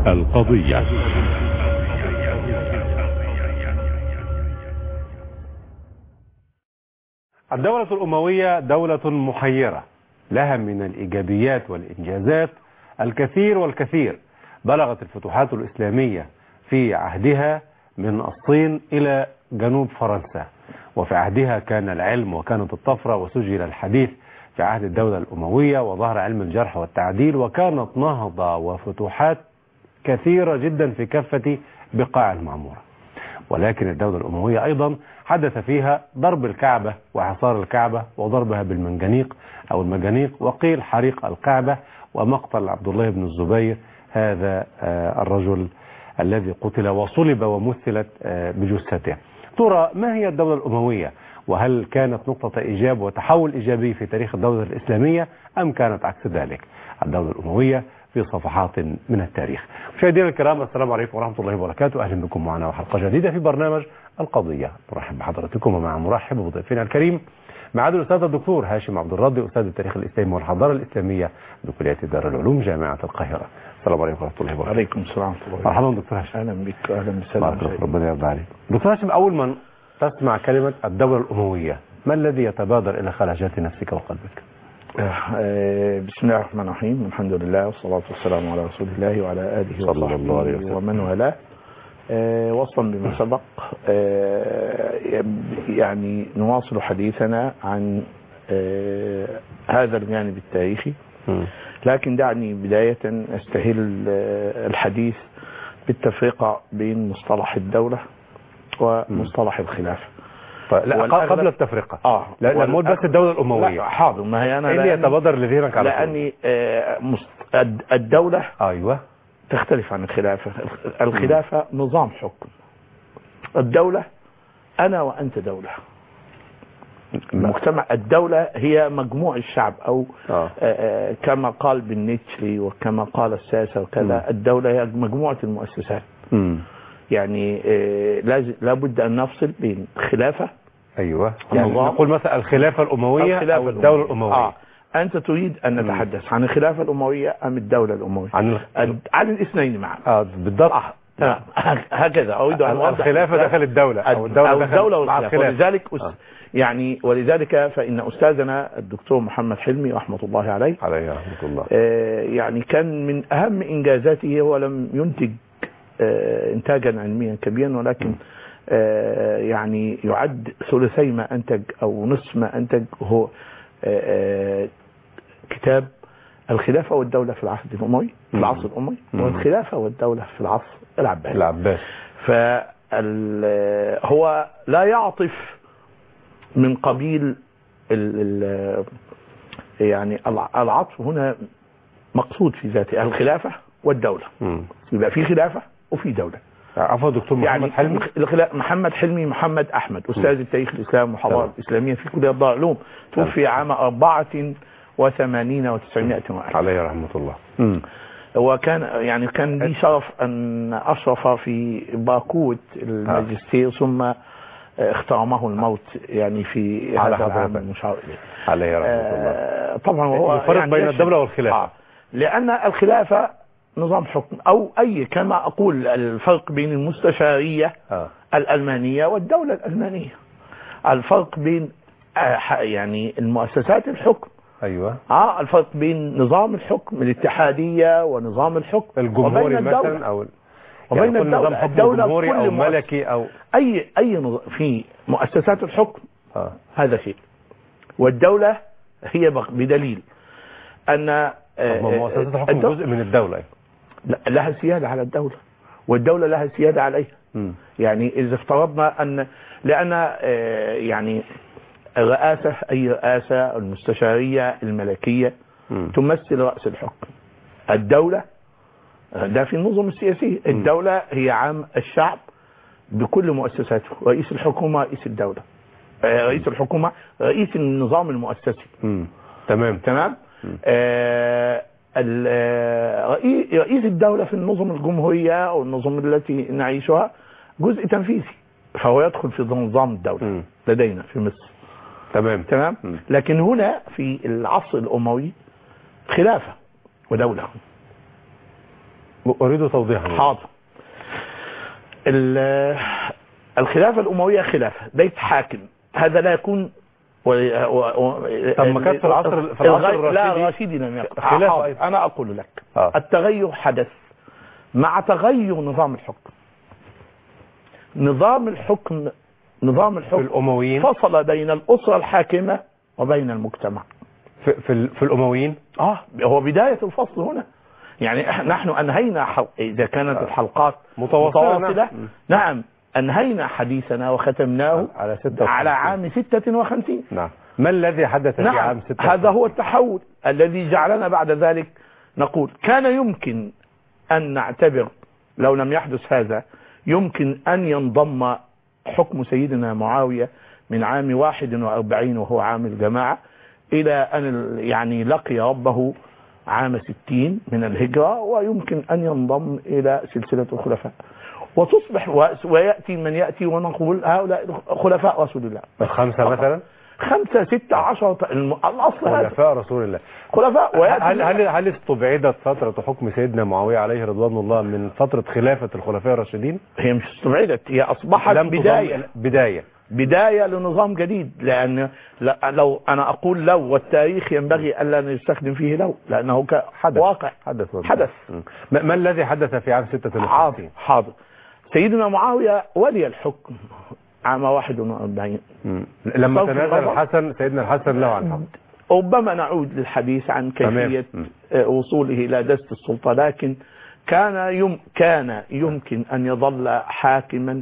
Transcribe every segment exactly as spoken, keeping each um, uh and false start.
القضية. الدولة الأموية دولة محيرة، لها من الإيجابيات والإنجازات الكثير والكثير. بلغت الفتوحات الإسلامية في عهدها من الصين إلى جنوب فرنسا، وفي عهدها كان العلم وكانت الطفرة، وسجل الحديث في عهد الدولة الأموية، وظهر علم الجرح والتعديل، وكانت نهضة وفتوحات كثيرة جدا في كافة بقاع المعمورة. ولكن الدولة الأموية أيضا حدث فيها ضرب الكعبة وحصار الكعبة وضربها بالمنجنيق أو المجانيق، وقيل حريق الكعبة ومقتل عبد الله بن الزبير، هذا الرجل الذي قتل وصلب ومثلت بجثته. ترى ما هي الدولة الأموية؟ وهل كانت نقطة إيجاب وتحول إيجابي في تاريخ الدولة الإسلامية أم كانت عكس ذلك؟ الدولة الأموية في صفحات من التاريخ. مشاهدينا الكرام، السلام عليكم ورحمة الله وبركاته. أهلا بكم معنا وحلقة جديدة في برنامج القضية. نرحب بحضراتكم ومع مرحب بضيفنا الكريم معالي الأستاذ الدكتور هاشم عبد الراضي، أستاذ التاريخ الإسلامي والحضارة الإسلامية بكلية دار العلوم جامعة القاهرة. السلام عليكم ورحمة الله وبركاته. وعليكم السلام ورحمة الله. مرحبا دكتور هاشم. أهلا بك. أهلا بسلام. ربنا يرضى عليك. دكتور هاشم، أول ما تسمع كلمة الدولة الأموية ما الذي يتبادر إلى خلاجات نفسك وقلبك؟ بسم الله الرحمن الرحيم، الحمد لله والصلاة والسلام على رسول الله وعلى آله وصحبه ومن والاه. وصلا بما سبق، يعني نواصل حديثنا عن هذا الجانب التاريخي، لكن دعني بداية استهل الحديث بالتفرقة بين مصطلح الدولة ومصطلح الخلافة. لا قبل التفرقة اه لا لا مو بس الدولة الأموية. لا حاضر، ما هي أنا إيه اللي يتبادر لذهنك على لأني آه الدولة أيوة تختلف عن الخلافة. الخلافة م. نظام حكم. الدولة أنا وأنت دولة. المجتمع الدولة هي مجموع الشعب أو آه. آه كما قال بالنيتشلي وكما قال الساسة وكذا. م. الدولة هي مجموعة المؤسسات. م. يعني آه لابد أن نفصل بين الخلافة. أيوة، يعني نقول مثلا الخلافة الأموية الخلافة أو الدولة الأموية. آه. أنت تريد أن نتحدث عن الخلافة الأموية أم الدولة الأموية؟ عن, عن الاثنين معا. آه بالضبط. آه. تمام. هكذا أريد أن أوضح. الخلافة داخل الدولة أو الدولة أو داخل الدولة والخلافة. ولذلك آه. يعني ولذلك فإن أستاذنا الدكتور محمد حلمي رحمة الله عليه عليه رحمة الله آه يعني كان من أهم إنجازاته، هو لم ينتج آه إنتاجا علميا كبيرا، ولكن م. آه يعني يعد ثلثي ما أنتج أو نصف ما أنتج هو آه كتاب الخلافة والدولة في العهد الأموي في العصر الأموي، والخلافة والدولة في العصر العباسي. العباس. فهو لا يعطف من قبيل ال ال يعني العطف هنا مقصود في ذاته الخلافة والدولة. يبقى في خلافة وفي دولة. عفوا دكتور محمد يعني حلمي. محمد حلمي محمد أحمد، أستاذ التاريخ الإسلامي والحضارة الإسلامية في كلية دار العلوم، توفي عام أربعة وثمانين وتسعمائة وألف عليه رحمة الله. م. وكان يعني كان لي شرف أن أشرف في باكوت الماجستير، ثم اخترمه الموت يعني في على هذا العام المشار إليه عليه رحمة الله. آه طبعا هو الفرق يعني بين الدولة والخلافة. آه لأن الخلافة نظام حكم، أو أي كما أقول الفرق بين المستشارية آه. الألمانية والدولة الألمانية. الفرق بين آه يعني المؤسسات الحكم. أيوة. آه الفرق بين نظام الحكم الاتحادية ونظام الحكم الجمهوري مثلا أو وبين يعني الدولة. نظام حكم جمهوري أو ملكي أو أي أي في مؤسسات الحكم آه. هذا شيء، والدولة هي بدليل أن مؤسسات الحكم جزء من الدولة لها سيادة على الدولة، والدولة لها سيادة عليها. م. يعني إذا افترضنا أن لأن يعني الرئاسة أي رئاسة المستشارية الملكية م. تمثل رأس الحكم. الدولة ده في النظم السياسية. الدولة هي عام الشعب بكل مؤسساته، رئيس الحكومة رئيس الدولة، رئيس الحكومة رئيس النظام المؤسسي. م. تمام تمام. آه رئيس الدولة في النظم الجمهورية أو النظم التي نعيشها جزء تنفيذي، فهو يدخل في نظام الدولة م. لدينا في مصر. تمام تمام. م. لكن هنا في العصر الأموي خلافة ودولة. أريد توضيحا. حاضر. الخلافة الأموية خلافة بيت حاكم، هذا لا يكون و... و... و... طب ما كانت في العصر في العصر الرشيدي؟ لا الرشيدي لم يقع. خلافة أيضا. أنا أقول لك آه. التغير حدث مع تغير نظام الحكم. نظام الحكم نظام الحكم الأمويين فصل بين الأسرة الحاكمة وبين المجتمع. في في, في الأمويين اه هو بداية الفصل هنا. يعني نحن أنهينا حل... إذا كانت الحلقات متواصلة, متواصلة نعم. نعم أنهينا حديثنا وختمناه على, ستة على عام ستة وخمسين. نعم. ما الذي حدث نعم. في عام ستة وخمسين؟ هذا هو التحول الذي جعلنا بعد ذلك نقول كان يمكن أن نعتبر لو لم يحدث هذا يمكن أن ينضم حكم سيدنا معاوية من عام واحد وأربعين وهو عام الجماعة إلى أن يعني لقي ربه عام ستين من الهجرة، ويمكن أن ينضم إلى سلسلة الخلفاء وتصبح ويأتي من يأتي ونقول هؤلاء خلفاء رسول الله. الخمسة مثلا خمسة ستة عشر الأصل هذا خلفاء رسول الله. خلفاء ويأتي هل هل هل استبعدت فترة حكم سيدنا معاوية عليه رضوان الله من فترة خلافة الخلفاء الراشدين؟ هي مش استبعدت، هي أصبحت بداية بداية بداية لنظام جديد. لأن لو أنا أقول لو والتاريخ ينبغي ألا نستخدم فيه لو، لأنه حدث واقع حدث, حدث. ما, ما الذي حدث في عام ستة وخمسين؟ حاضر حاضر. سيدنا معاوية ولي الحكم عام واحد وأربعين لما تنازل الحسن سيدنا الحسن له عن حق. ربما نعود للحديث عن كيفية وصوله إلى دست السلطة، لكن كان يم كان يمكن أن يظل حاكما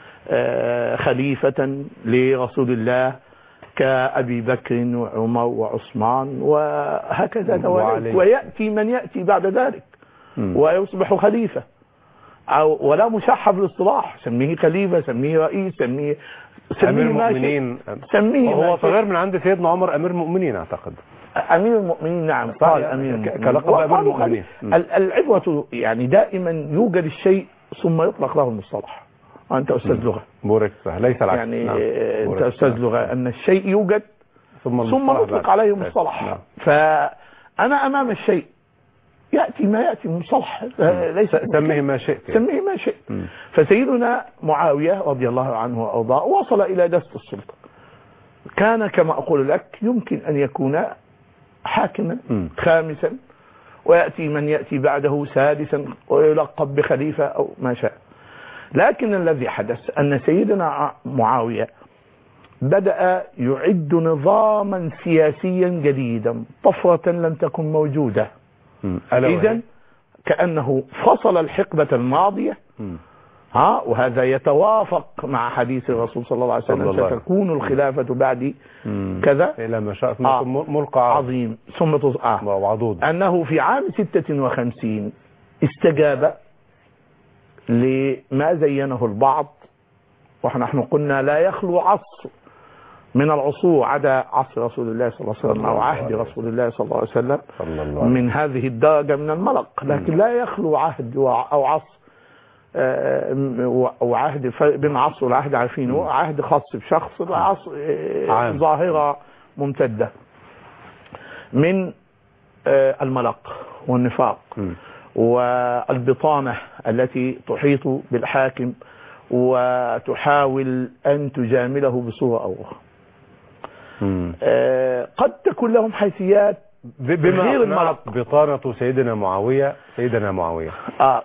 خليفة لرسول الله كأبي بكر وعمر وعثمان وهكذا توالي، ويأتي من يأتي بعد ذلك ويصبح خليفة أو ولا مشحف بالاصطلاح، سميه خليفة سميه رئيس سميه أمير المؤمنين. سميه هو صغير من عند سيدنا عمر أمير المؤمنين أعتقد. أمير المؤمنين نعم قال أمير المؤمنين كلقب أمير المؤمنين. العبرة يعني دائما يوجد الشيء ثم يطلق له المصطلح. أنت أستاذ لغة بورك ليس العكس. يعني نعم. أنت أستاذ لغة أن الشيء يوجد ثم, ثم نطلق عليه مصطلح. نعم. فأنا أمام الشيء يأتي ما يأتي مصطلح ليس سميه ما شئت سميه ما شئت. فسيدنا معاوية رضي الله عنه وأرضاه وصل إلى دست السلطة، كان كما أقول لك يمكن أن يكون حاكما م. خامسا ويأتي من يأتي بعده سادسا ويلقب بخليفة أو ما شاء. لكن الذي حدث أن سيدنا معاوية بدأ يعد نظاما سياسيا جديدا، طفرة لم تكن موجودة. إذن كأنه فصل الحقبة الماضية م. ها وهذا يتوافق مع حديث الرسول صلى الله عليه وسلم ستكون الخلافة بعد كذا إلى ما شاء آه ملك عظيم ثم وعضود. أنه في عام ستة وخمسين استجاب لما زينه البعض، ونحن قلنا لا يخلو عصر من العصور عدا عصر رسول الله صلى الله عليه وسلم أو عهد رسول الله صلى الله عليه وسلم من هذه الدرجة من الملق، لكن لا يخلو عهد أو عصر وعهد بين عصر والعهد عارفينه عهد خاص بشخص، العصر ظاهرة ممتدة من الملق والنفاق والبطانة التي تحيط بالحاكم وتحاول أن تجامله بصورة أو أخرى. آه قد تكون لهم حيثيات غير الملق. بطانة سيدنا معاوية سيدنا معاوية آه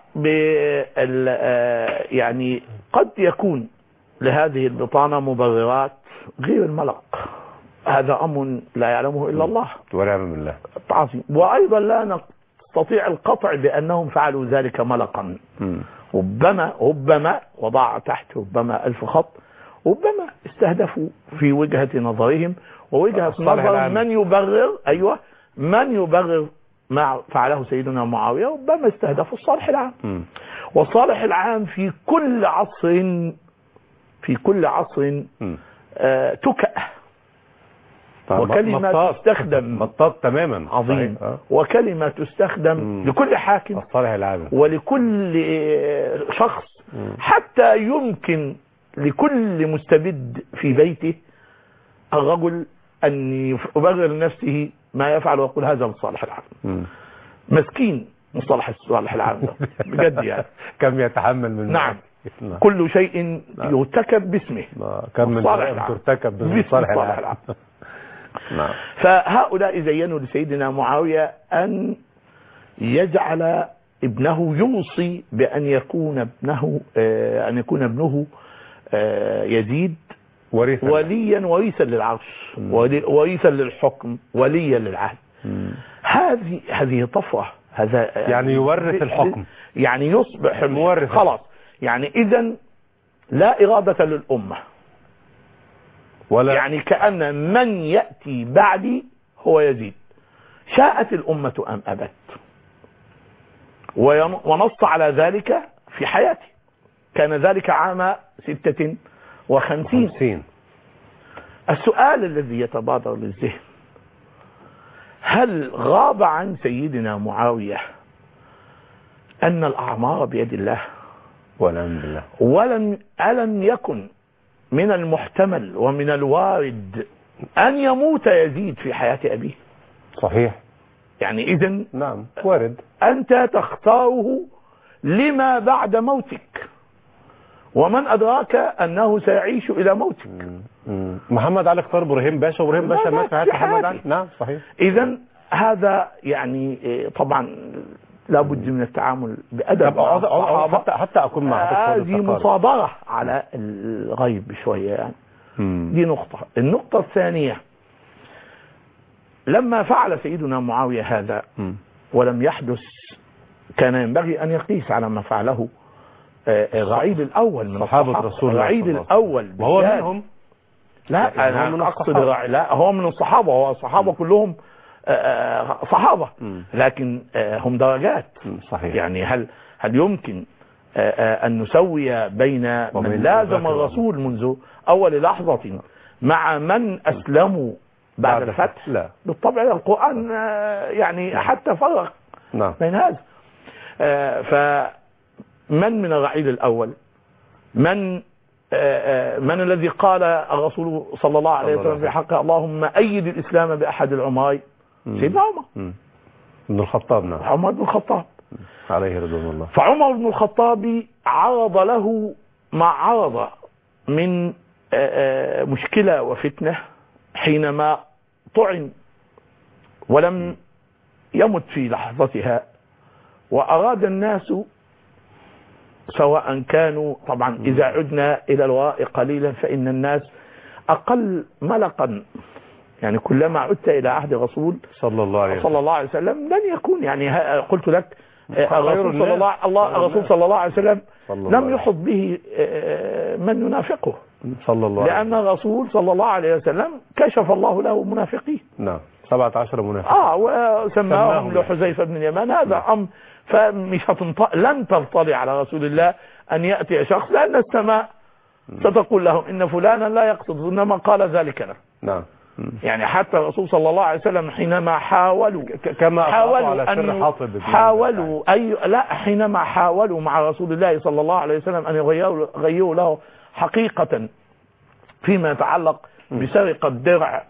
آه يعني قد يكون لهذه البطانة مبررات غير الملق، هذا أمر لا يعلمه إلا الله ونعم بالله عظيم. وأيضا لا نستطيع القطع بأنهم فعلوا ذلك ملقا. ربما ربما وضع تحت ربما ألف خط، ربما استهدفوا في وجهة نظرهم ووجهة نظر من يبرر أيوة من يبرر ما فعله سيدنا معاوية، ربما استهدفوا الصالح العام. م. والصالح العام في كل عصر في كل عصر آه تكأ وكلمة تستخدم مطاط تماما عظيم أه؟ وكلمة تستخدم م. لكل حاكم الصالح العام ولكل شخص م. حتى يمكن لكل مستبد في بيته الرجل أن يبرر لنفسه ما يفعل ويقول هذا الصالح العام. م. مسكين مصطلح الصالح العام ده بجد يعني. كم يتحمل من نعم. نعم. كل شيء نعم. يرتكب باسمه. كم من ترتكب باسم الصالح العام. نعم. فهؤلاء زينوا لسيدنا معاوية أن يجعل ابنه يوصي بأن يكون ابنه آه أن يكون ابنه آه يزيد وريثا وليا وريثا للعرش وريثا للحكم وليا للعهد. هذه هذه طفرة. هذا يعني يورث الحكم، يعني يصبح مورث خلاص. يعني إذن لا إرادة للأمة ولا يعني كأن من يأتي بعدي هو يزيد، شاءت الأمة أم أبت، ونص على ذلك في حياته. كان ذلك عام ستة وخمسين. السؤال الذي يتبادر للذهن: هل غاب عن سيدنا معاوية أن الأعمار بيد الله؟ والحمد لله. ولم ألم يكن من المحتمل ومن الوارد أن يموت يزيد في حياة أبيه؟ صحيح. يعني إذن نعم وارد. أنت تختاره لما بعد موتك، ومن أدراك أنه سيعيش إلى موتك. مم. محمد علي اختار ابراهيم باشا، وابراهيم باشا مات في حياة محمد علي. نعم صحيح. إذن هذا يعني طبعا لابد من التعامل بأدب. حتى حتى أكون مع هذه مصادرة على الغيب شوية يعني. مم. دي نقطة. النقطة الثانية: لما فعل سيدنا معاوية هذا مم. ولم يحدث، كان ينبغي أن يقيس على ما فعله الرعيل الأول من صحابة رسول الله. الرعيل الأول وهو منهم. لا أنا أقصد لا هو من الصحابة، هو الصحابة كلهم صحابة، لكن هم درجات. صحيح. يعني هل هل يمكن أن نسوي بين من لازم الرسول منذ أول لحظة مع من أسلموا بعد الفتح؟ لا بالطبع. القرآن يعني حتى فرق نعم. بين هذا. فمن من الرعيل الأول؟ من من الذي قال الرسول صلى الله عليه وسلم في حقه: اللهم أيد الإسلام بأحد العمرين؟ سيدنا عمر بن الخطاب. نعم. عمر بن الخطاب عليه رضوان الله. فعمر بن الخطاب عرض له ما عرض من مشكلة وفتنة حينما طعن ولم يمت في لحظتها، وأراد الناس سواء كانوا طبعا إذا عدنا إلى الوراء قليلا فإن الناس أقل ملقا، يعني كلما عدت إلى عهد رسول صلى الله عليه وسلم, صلى الله عليه وسلم لن يكون يعني قلت لك الرسول صلى الله الله الرسول صلى الله عليه وسلم لم يحط به من ينافقه صلى الله عليه وسلم، لأن الرسول صلى الله عليه وسلم كشف الله له منافقين. نعم سبعة عشر منافق. اه وسماهم لحذيفة بن اليمان. هذا نعم. أمر فمش هتنط... لن تنطلع على رسول الله أن يأتي شخص لأن السماء ستقول لهم إن فلانا لا يقصد، إنما قال ذلك له. نعم. يعني حتى الرسول صلى الله عليه وسلم حينما حاولوا كما حاولوا أن حاولوا أي لا حينما حاولوا مع رسول الله صلى الله عليه وسلم أن يغيروا غيروا له حقيقة فيما يتعلق بسرقة درع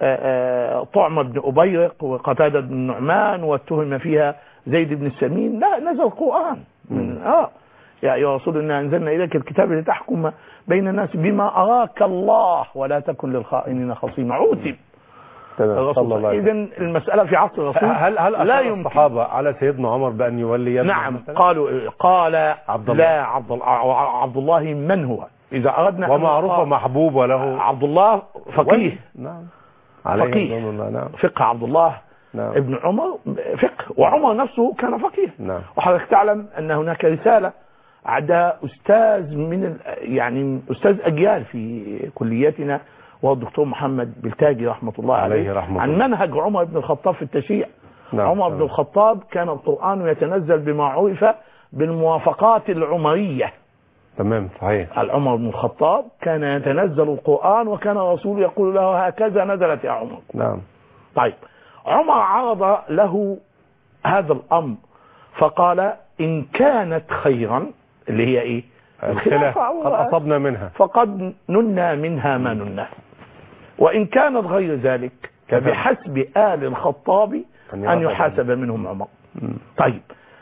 طعم بن أبيرق وقتادة بن النعمان واتهم فيها زيد بن السمين، لا نزل القرآن من آه يا أيها الرسول إنا أنزلنا إليك الكتاب لتحكم بين الناس بما أراك الله ولا تكن للخائنين خصيما. عوتب الرسول. إذن المسألة في عصر الرسول هل هل لا يمكن الصحابة على سيدنا عمر بأن يولي؟ نعم قالوا قال عبد الله. لا عبد الله عبد الله من هو إذا أردنا ومعروف ومحبوب وله عبد الله فقيه. نعم فقيه. نعم. فقه عبد الله نعم. ابن عمر فقه، وعمر نفسه كان فقيه. نعم. وحضرتك تعلم أن هناك رسالة عدا أستاذ من يعني أستاذ أجيال في كليتنا وهو الدكتور محمد بلتاجي رحمة الله عليه, عليه رحمة عن الله. منهج عمر بن الخطاب في التشريع. نعم. عمر بن الخطاب كان القرآن يتنزل بما عرف بالموافقات العمرية. تمام صحيح. عمر بن الخطاب كان يتنزل القرآن وكان الرسول يقول له هكذا نزلت يا عمر. نعم. طيب عمر عرض له هذا الأمر فقال إن كانت خيرا اللي هي ايه الخلافة قد أصبنا منها فقد ننا منها ما ننا، وإن كانت غير ذلك فبحسب آل الخطاب أن يحاسب منهم عمر. طيب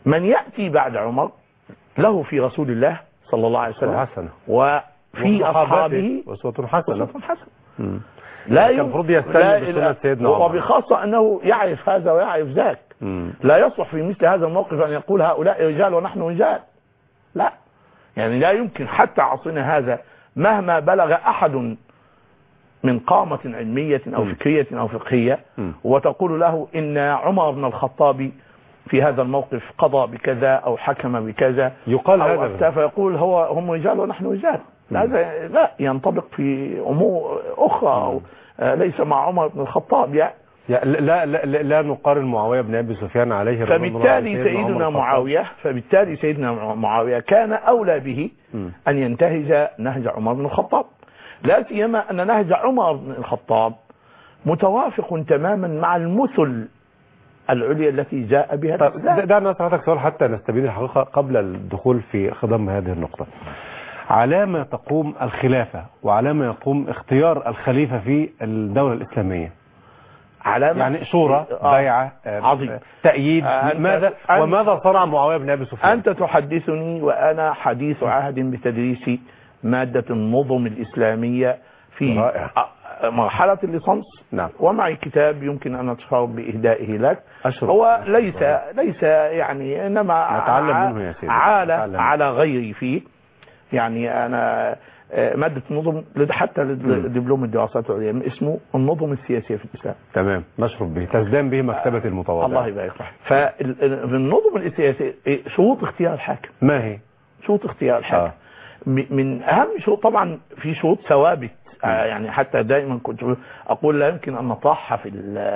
من يأتي بعد عمر له في رسول الله صلى الله عليه وسلم حسنة وفي أصحابه أسوة حسنة. حسنة. لا كان المفروض يستنى بسنة سيدنا عمر، وبخاصة أنه يعرف هذا ويعرف ذاك. مم. لا يصلح في مثل هذا الموقف أن يقول هؤلاء رجال ونحن رجال، لا، يعني لا يمكن حتى عصرنا هذا مهما بلغ أحد من قامة علمية أو فكرية أو فقهية م. وتقول له إن عمر بن الخطاب في هذا الموقف قضى بكذا أو حكم بكذا يقال أو هذا، فيقول هو هم رجال ونحن رجال. هذا لا ينطبق في أمور أخرى أو ليس مع عمر بن الخطاب يعني. لا لا لا, لا نقارن معاوية بن أبي سفيان عليه رضي الله عنه. فبالتالي سيدنا معاوية فبالتالي سيدنا معاوية كان أولى به م. أن ينتهج نهج عمر بن الخطاب، لا سيما أن نهج عمر بن الخطاب متوافق تماما مع المثل العليا التي جاء بها الإسلام. دعنا نسألك سؤال حتى نستبين الحقيقة قبل الدخول في خضم هذه النقطة. على ما تقوم الخلافة وعلى ما يقوم اختيار الخليفة في الدولة الإسلامية؟ علامة يعني شورى، بيعة، عظيم، تأييد، ماذا وماذا صنع معاوية بن أبي سفيان؟ أنت تحدثني وأنا حديث عهد بتدريس مادة النظم الإسلامية في رائع. مرحلة الليسانس. نعم. ومعي كتاب يمكن أن أتشرف بإهدائه لك. أشرف. هو ليس أشرف. ليس يعني إنما نتعلم منه يا سيدي. على على غيري فيه، يعني أنا مادة النظم حتى لدبلوم الدراسات العليا اسمه النظم السياسية في الإسلام. تمام، مشرف به، تزدان به مكتبة المتواضعة. الله يبارك فيك. فالنظم السياسية شروط اختيار الحاكم. ما هي؟ شروط اختيار الحاكم. آه. من أهم شروط طبعا في شروط ثوابت، آه يعني حتى دائما كنت أقول لا يمكن أن نطرحها في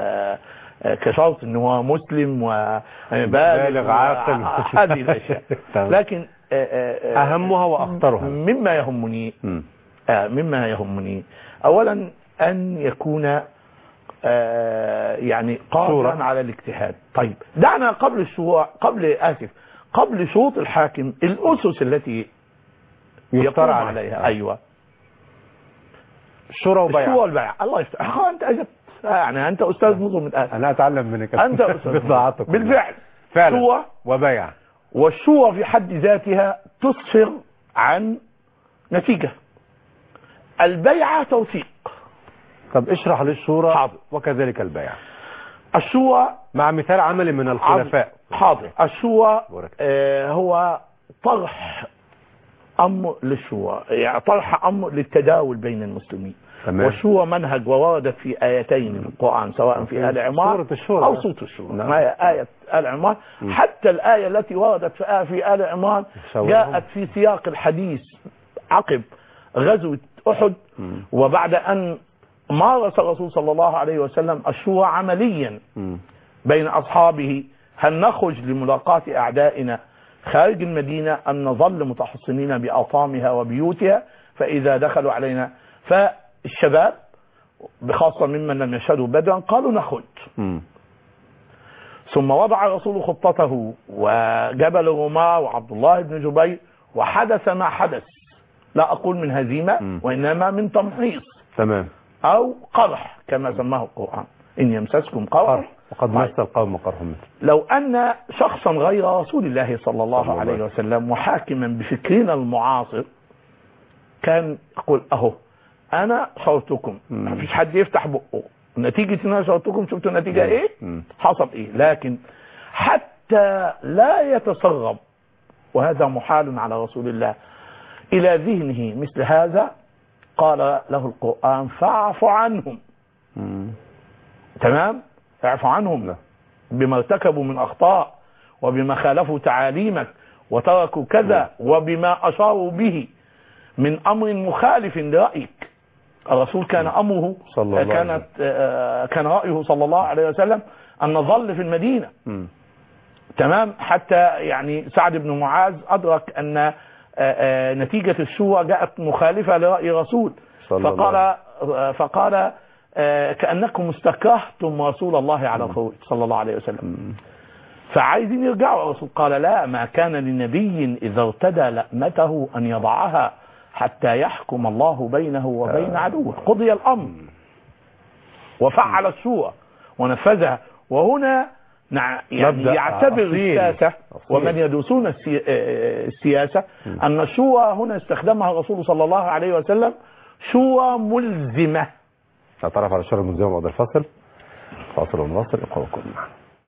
كشرط أنه هو مسلم وبالغ عاقل هذه الأشياء. لكن أهمها وأخطرها مما يهمني آه مما يهمني أولا أن يكون آه يعني قادرا على الاجتهاد. طيب دعنا قبل الشروع قبل آسف قبل شروط الحاكم الأسس التي يقوم عليها. أيوة، الشورى وبيع. الشورى والبيع. الله يفتح. أنت أجبت، يعني أنت أستاذ نظم الآن. أنا أتعلم منك. أنت أستاذ بالفعل. فعلا. شورى وبيع. والشورى في حد ذاتها تسفر عن نتيجة. البيعة توثيق. طب اشرح للشورى. حاضر. وكذلك البيع. الشورى مع مثال عملي من الخلفاء. حاضر. الشورى آه هو طرح أمر للشورى، يعني طرح أمر للتداول بين المسلمين. تمام. والشورى منهج ووردت في آيتين في القرآن سواء في آل عمران أو سورة الشورى. نعم. ما هي آية آل عمران. حتى الآية التي وردت في, في آل عمران جاءت في سياق الحديث عقب غزوة أحد. م. وبعد أن مارس الرسول صلى الله عليه وسلم الشورى عمليا م. بين أصحابه، هل نخرج لملاقاة أعدائنا خارج المدينة أن نظل متحصنين بأطامها وبيوتها فإذا دخلوا علينا؟ فالشباب بخاصة ممن لم يشهدوا بدرا قالوا نخرج. م. ثم وضع الرسول خطته وجبل الرماة وعبد الله بن جبير وحدث ما حدث، لا أقول من هزيمة م. وإنما من تمحيص. تمام. أو قرح كما سماه القرآن، إن يمسسكم قرح وقد مس القوم قرح مثل. لو أن شخصا غير رسول الله صلى الله صلى عليه الله. وسلم وحاكما بفكرنا المعاصر كان يقول أهو أنا شرطكم، ما فيش حد يفتح بقه، نتيجة أن أنا شرطكم شفتوا النتيجة إيه؟ مم. حصل إيه؟ لكن حتى لا يتسرب، وهذا محال على رسول الله، إلى ذهنه مثل هذا قال له القرآن فاعف عنهم. مم. تمام؟ اعف عنهم لا. بما ارتكبوا من أخطاء وبما خالفوا تعاليمك وتركوا كذا وبما أشاروا به من أمر مخالف لرأيك. الرسول كان أمره كانت كان رأيه صلى الله عليه وسلم أن نظل في المدينة. م. تمام. حتى يعني سعد بن معاذ أدرك أن نتيجة الشورى جاءت مخالفة لرأي رسول فقال فقال كأنكم استكرهتم رسول الله على الخروج صلى الله عليه وسلم. فعايزين يرجعوا. الرسول قال لا، ما كان لنبي إذا ارتدى لأمته أن يضعها حتى يحكم الله بينه وبين عدوه. قضي الأمر وفعل الشورى ونفذها. وهنا نعم يعني يعتبر السياسة ومن يدوسون السي... السياسة أن الشورى هنا استخدمها الرسول صلى الله عليه وسلم شورى ملزمة. نتعرف على الشورى الملزمة بعد الفصل. فاصل ونواصل، ابقوا معنا.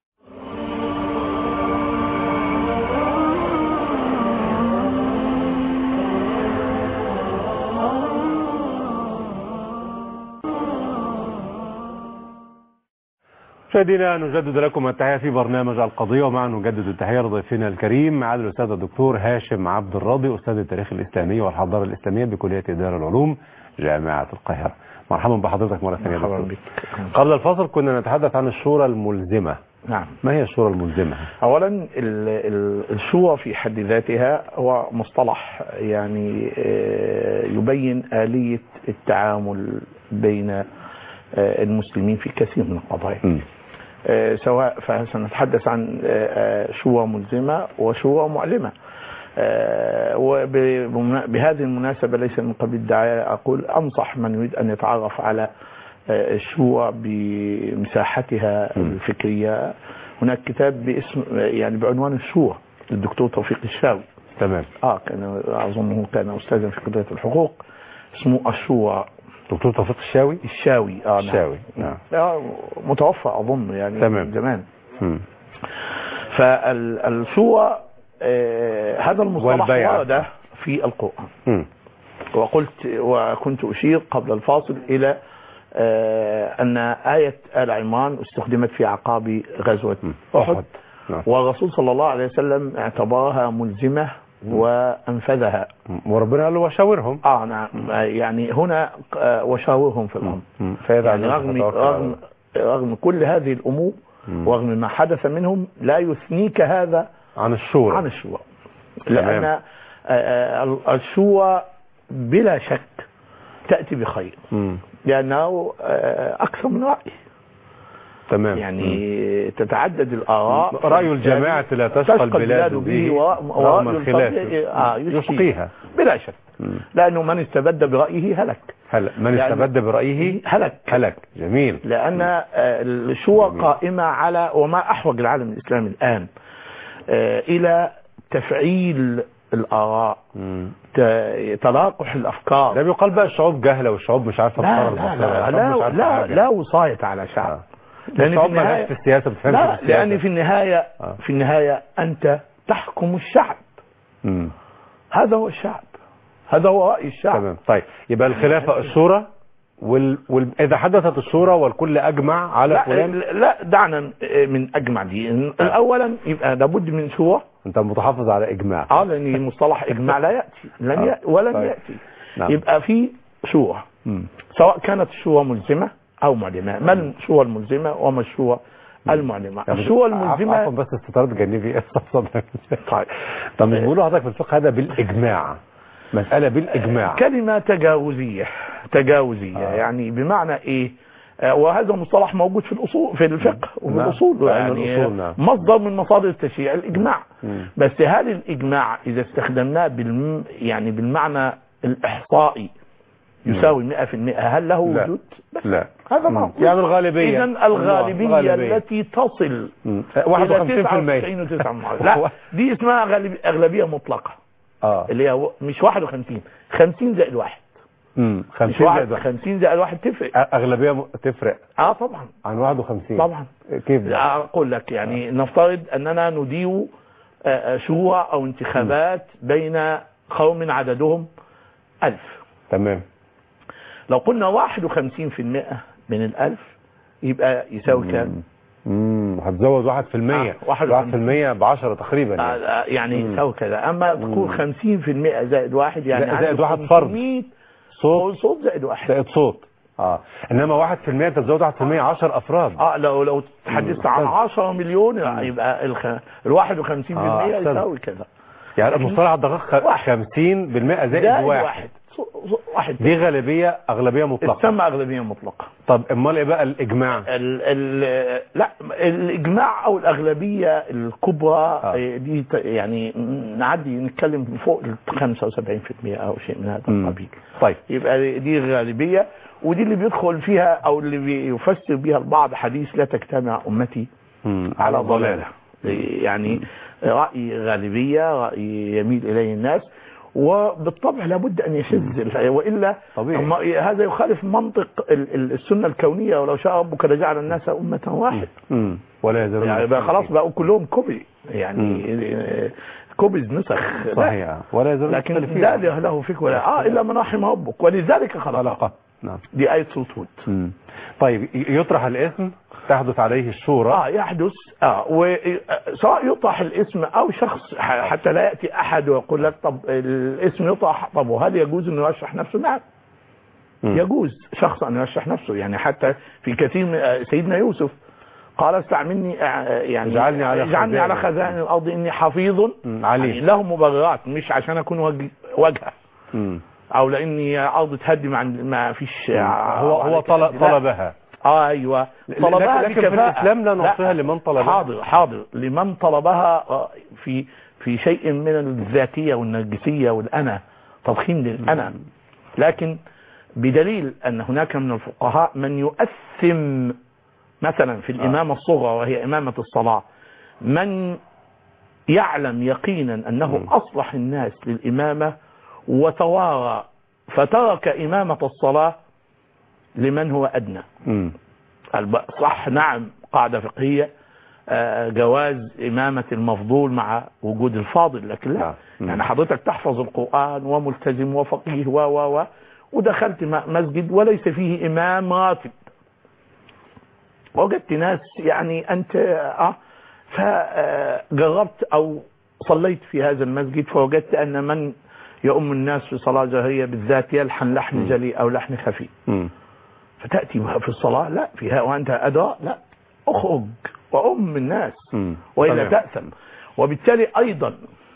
مشاهدينا، نجدد لكم التحية في برنامج القضية، ومعا نجدد التحية لضيفنا الكريم معالي الأستاذ الدكتور هاشم عبد الراضي، أستاذ التاريخ الإسلامي والحضارة الإسلامية بكلية دار العلوم جامعة القاهرة. مرحبا بحضرتك مرة ثانية. مرحبا بك. قبل الفاصل كنا نتحدث عن الشورى الملزمة. نعم. ما هي الشورى الملزمة؟ أولا الشورى في حد ذاتها هو مصطلح يعني يبين آلية التعامل بين المسلمين في كثير من القضايا. م. سواء فسنتحدث عن شورى ملزمة وشورى معلمة. وبهذه المناسبة ليس من قبل الدعاية أقول أنصح من يريد أن يتعرف على الشورى بمساحتها الفكرية. هناك كتاب باسم يعني بعنوان الشورى للدكتور توفيق الشاوي. تمام. اه كان أظنه كان أستاذا في قضية الحقوق، اسمه الشورى. دكتور توفيق الشاوي. الشاوي اه الشاوي نعم. آه متوفى أظن يعني. تمام. من زمان. فالشورى آه هذا المصطلح ورد في القرآن. م. وقلت وكنت أشير قبل الفاصل إلى آه أن آية آل عمران استخدمت في أعقاب غزوة أحد، والرسول صلى الله عليه وسلم اعتبرها ملزمة وأنفذها، وربنا قال له وشاورهم. اه نعم. يعني هنا آه وشاورهم في الأمر. يعني رغم رغم رغم كل هذه الأمور، ورغم ما حدث منهم، لا يثنيك هذا عن الشورى. عن الشورى لأن آه الشورى بلا شك تأتي بخير، م. لأنه آه أكثر من رأي. تمام. يعني م. تتعدد الآراء. رأي الجماعة لا تشقى البلاد به رغم الخلاف آه يشقيها بلا شك. م. لأنه من استبد برأيه هلك. هل من استبد برأيه هلك. هلك. جميل. لأن آه الشورى قائمة على، وما أحوج العالم الإسلامي الآن آه إلى تفعيل الآراء، تلاقح الأفكار. ده بيقال بقى الشعوب جهلة والشعوب مش عارفة لا لا لا لا, لا, لا وصاية على شعب. آه. لأن في النهاية في السياسة بتفهم لا في لأن في النهاية آه. في النهاية أنت تحكم الشعب. م. هذا هو الشعب، هذا هو رأي الشعب. تمام. طيب يبقى الخلافة الشورى وال... وال... إذا حدثت الشورى والكل أجمع على لا فلان. لا دعنا من أجمع دي. أولا يبقى لابد من شورى. أنت متحفظ على إجماع. اه لأن مصطلح إجماع لا يأتي لن آه. يأتي ولن طيب. يأتي. نعم. يبقى في شورى، سواء كانت الشورى ملزمة أو معلمة. ما الشورى الملزمة وما الشورى المعلمة؟ الشورى الملزمة عفوا بس استطراد جانبي. طيب طب مش بيقولوا حضرتك في الفقه هذا بالإجماع، مسألة بالإجماع، كلمة تجاوزية تجاوزية آه. يعني بمعنى إيه؟ آه وهذا مصطلح موجود في الأصول في الفقه وفي الأصول، يعني الأصول نعم. مصدر من مصادر التشريع الإجماع. مم. بس هل الإجماع إذا استخدمناه بالم يعني بالمعنى الإحصائي يساوي مئة في المئة هل له وجود؟ لا. هذا ما يعني الغالبية. إذن الغالبية, الغالبية التي تصل واحد وخمسين بالمئة لا دي اسمها أغلبية مطلقة. آه. اللي هي مش واحد وخمسين، خمسين زائد واحد. امم خمسين زائد واحد. خمسين زائد واحد تفرق. أغلبية م... تفرق. اه طبعا. عن واحد وخمسين. طبعا. كيف ده؟ أقول لك يعني آه. نفترض أننا ندير شورى أو انتخابات م. بين قوم عددهم ألف. تمام. لو قلنا واحد وخمسين في المئة من الألف يبقى يساوي كام؟ امم هتزود واحد في المية. آه. واحد في المية بعشرة تقريبا يعني, آه. يعني يساوي كذا. أما تكون خمسين في المئة زائد واحد يعني زائد واحد فرد صوت صوت زائد واحد زائد صوت. اه انما واحد في المية تزود واحد في المية عشر افراد. اه لو لو تحدثت عن عشرة مليون يبقى الخ... الواحد وخمسين في المئة آه. يساوي كذا. يعني المصطلح الدقيق خمسين بالمئة زائد, زائد واحد. واحد. واحد دي غالبية أغلبية مطلقة. تسمى أغلبية مطلقة. طب امال ايه بقى الإجماع؟ ال ال لا الإجماع أو الأغلبية الكبرى آه. دي يعني نعدي نتكلم فوق ال خمسة وسبعين بالمئة أو شيء من هذا القبيل. طيب يبقى دي غالبية، ودي اللي بيدخل فيها أو اللي بيفسر بها البعض حديث لا تجتمع أمتي على ضلاله. يعني رأي غالبية، رأي يميل إليه الناس، وبالطبع لابد أن يشذ، وإلا طبيعي. هذا يخالف منطق السنة الكونية، ولو شاء ربك لجعل الناس أمة واحدة ولا يزالون يعني خلاص بقوا كلهم كوبي، يعني كوبيز نسخ صحيح، ولا يزالون لكن لا له فكرة آه إلا من رحم ربك ولذلك خلقه. نعم، دي آية سورة هود. طيب يطرح الاسم تحدث عليه الشورى. اه يحدث اه وسواء يطرح الاسم او شخص، حتى لا ياتي احد ويقول لك طب الاسم يطرح، طب وهل يجوز انه يرشح نفسه؟ نعم يجوز شخص ان يرشح نفسه، يعني حتى في كثير من سيدنا يوسف قال استعملني يعني اجعلني على اجعلني على خزائن الارض اني حفيظ عليم. يعني له مبررات، مش عشان اكون وجهه او لاني ارض تهدي ما فيش. هو هو طلب طلبها اه ايوه طلبها، لكن في الاسلام لا نعطيها لمن طلبها. حاضر حاضر لمن طلبها في في شيء من الذاتيه والنرجسيه والانا، تضخيم للانا، لكن بدليل ان هناك من الفقهاء من يؤثم مثلا في الامامه الصغرى وهي امامه الصلاه، من يعلم يقينا انه اصلح الناس للامامه وتوارى فترك امامه الصلاه لمن هو أدنى. م. صح نعم، قاعدة فقهية جواز إمامة المفضول مع وجود الفاضل، لكن لا م. يعني حضرتك تحفظ القرآن وملتزم وفقيه و و و ودخلت مسجد وليس فيه إمام راتب، وجدت ناس يعني أنت أه فجربت أو صليت في هذا المسجد فوجدت أن من يؤم الناس في صلاة جهرية بالذات يلحن لحن جلي أو لحن خفي، م. فتأتي في الصلاة لا فيها وأنت أداء، لا أخرج وأم الناس وإلا تأثم. وبالتالي أيضا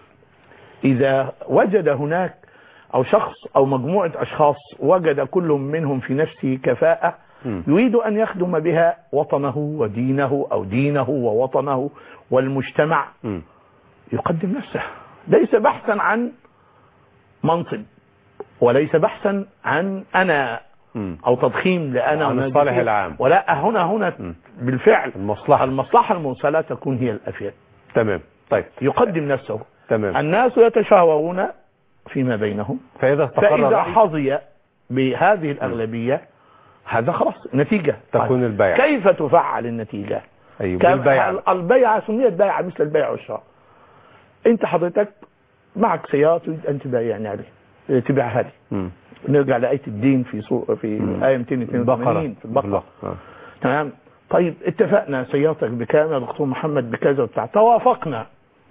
إذا وجد هناك أو شخص أو مجموعة أشخاص وجد كل منهم في نفسه كفاءة يريد أن يخدم بها وطنه ودينه أو دينه ووطنه والمجتمع، يقدم نفسه ليس بحثا عن منصب وليس بحثا عن أنا او تضخيم لأنا عن الصالح العام، ولا هنا هنا م. بالفعل المصلحة المصلحة المرسلة تكون هي الأفيد. تمام. طيب يقدم نفسه. تمام. الناس يتشاورون فيما بينهم، فإذا استقر فإذا حظي بهذه الأغلبية م. هذا خلاص نتيجة تكون طيب. البيع كيف تفعل النتيجة؟ أيوة بالبيع. البيعة سميت بيعة مثل البيع والشراء. انت حضرتك معك سيارة تريد ان تبيعني عليه تبيعها لي، نرجع لآية الدين في سورة في آية مئتين واثنين وثمانين في البقرة. تمام. طيب اتفقنا سيارتك بكام يا دكتور محمد بكذا وبتاع، توافقنا.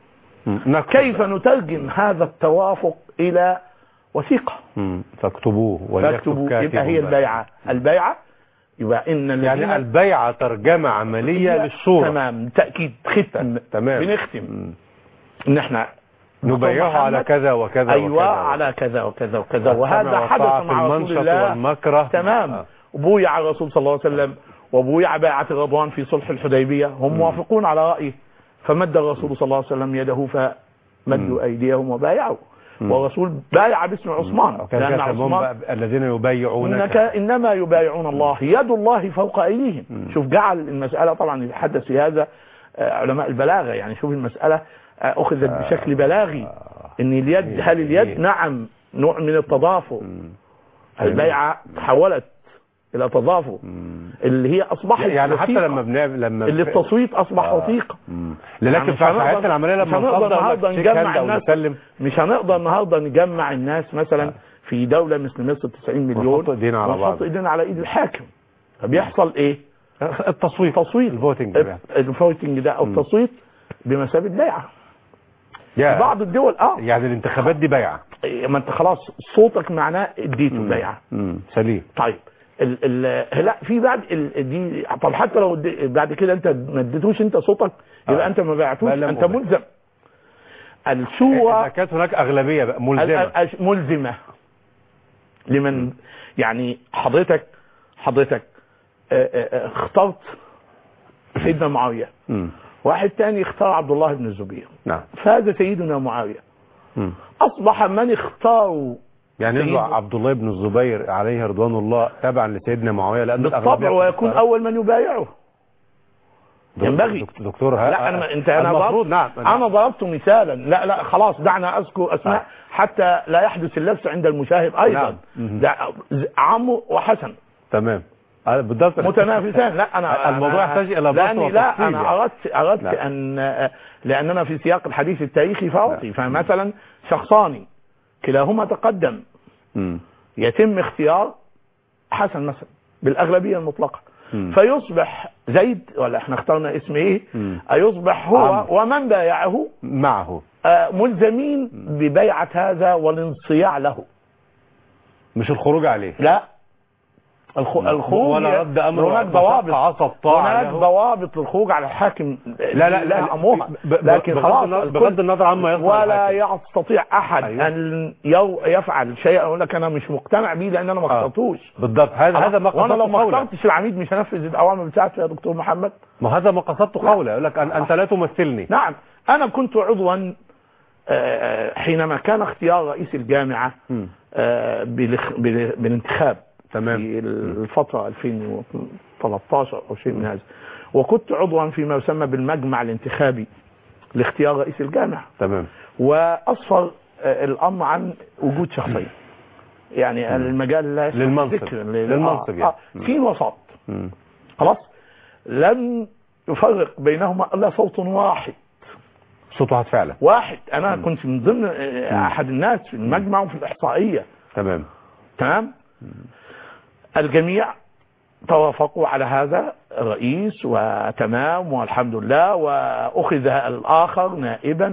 كيف نترجم هذا التوافق إلى وثيقة؟ فاكتبوه وليكتب كاتب. يبقى هي البيعة. البيعة يبقى إن يعني البيعة ترجمة عملية للشورى. تمام. تأكيد ختم. تمام. بنختم م. إن احنا نبيعه على كذا وكذا أيوة وكذا على كذا وكذا وكذا، وهذا حدث مع رسول الله والمكره. تمام. آه. وبويع الرسول صلى الله عليه وسلم وبويع بيعة الرضوان في صلح الحديبية، هم موافقون على رأيه، فمد الرسول صلى الله عليه وسلم يده فمدوا أيديهم وبايعوا، والرسول بايع باسم عثمان، لأن عثمان الذين يبايعونك إنما يبايعون الله يد الله فوق أيديهم. شوف جعل المسألة، طبعا يتحدث في هذا علماء البلاغة، يعني شوف المسألة أخذت بشكل بلاغي، إن اليد هل اليد نعم نوع من التضافر، البيعة تحولت إلى تضافر اللي هي أصبحت يعني حتى لما بنعمل لما اللي التصويت أصبح وثيقة. لكن في حياتنا العملية لما نقدر النهارده نجمع الناس، مش هنقدر النهارده نجمع الناس مثلا في دولة مثل مصر تسعين مليون ونحط ايدينا على بعض، ونحط ايدينا على ايد الحاكم، فبيحصل ايه؟ التصويت تصويت الفوتنج الفوتنج ده او التصويت بمثابة بيعة. في بعض الدول اه يعني الانتخابات دي بيعة، ما انت خلاص صوتك معناه اديته بيعة. سليم. طيب ال ال لا في بعد ال دي، طب حتى لو بعد كده انت ما اديتوش انت صوتك يبقى آه. انت ما باعتوش، انت ملزم. الشورى كانت هناك اغلبيه بقى ملزمه ملزمه لمن م. يعني حضرتك حضرتك اخترت سيدنا معاويه، واحد تاني اختار عبد الله بن الزبير، نعم، فهذا سيدنا معاويه. م. اصبح من اختاروا يعني عبد الله بن الزبير عليه رضوان الله تبعا لسيدنا معاويه، لان بالطبع ويكون اول من يبايعه. ينبغي دكتور لا انا انت انا ضربت نعم. انا ضربت مثالا لا لا خلاص دعنا اذكر اسماء حتى لا يحدث اللبس عند المشاهد ايضا. نعم. عمو وحسن تمام بالضبط متنافسان. لا انا الموضوع يحتاج الى بسط وتفصيل. لا انا اردت اردت نعم. ان لاننا في سياق الحديث التاريخي فاعطي فمثلا شخصان كلاهما تقدم م. يتم اختيار حسن مثلا بالاغلبيه المطلقه م. فيصبح زيد ولا احنا اخترنا اسم ايه م. يصبح هو عم. ومن بايعه معه ملزمين ببيعه هذا والانصياع له مش الخروج عليه. لا الخروج ولا رد امر هناك ضوابط هناك ضوابط للخروج على الحاكم لا لا لا اموها لكن خلاص بغض النظر عما يصنع ولا يستطيع احد أيوة. ان يفعل شيء اقول لك انا مش مقتنع بيه لان انا ما اخترتوش. آه. بالضبط هذا هذا ما قصدته وانا لو ما اخترتش العميد مش هنفذ الاوامر بتاعته يا دكتور محمد. ما هذا ما قصدته قوله يقول لك انت لا تمثلني. نعم انا كنت عضوا حينما كان اختيار رئيس الجامعه بالانتخاب تمام في الفترة ألفين وثلاثة عشر أو شيء من هذا وكنت عضوا فيما يسمى بالمجمع الانتخابي لاختيار رئيس الجامعة. تمام وأصفر الأمر عن وجود شخصين يعني م. المجال لا للمنصب للمنصب آه. يعني. في وسط خلاص لم يفرق بينهما إلا صوت واحد. صوت واحد فعلا واحد أنا م. كنت من ضمن أحد الناس في المجمع وفي الإحصائية. تمام تمام الجميع توافقوا على هذا الرئيس وتمام والحمد لله واخذ الاخر نائبا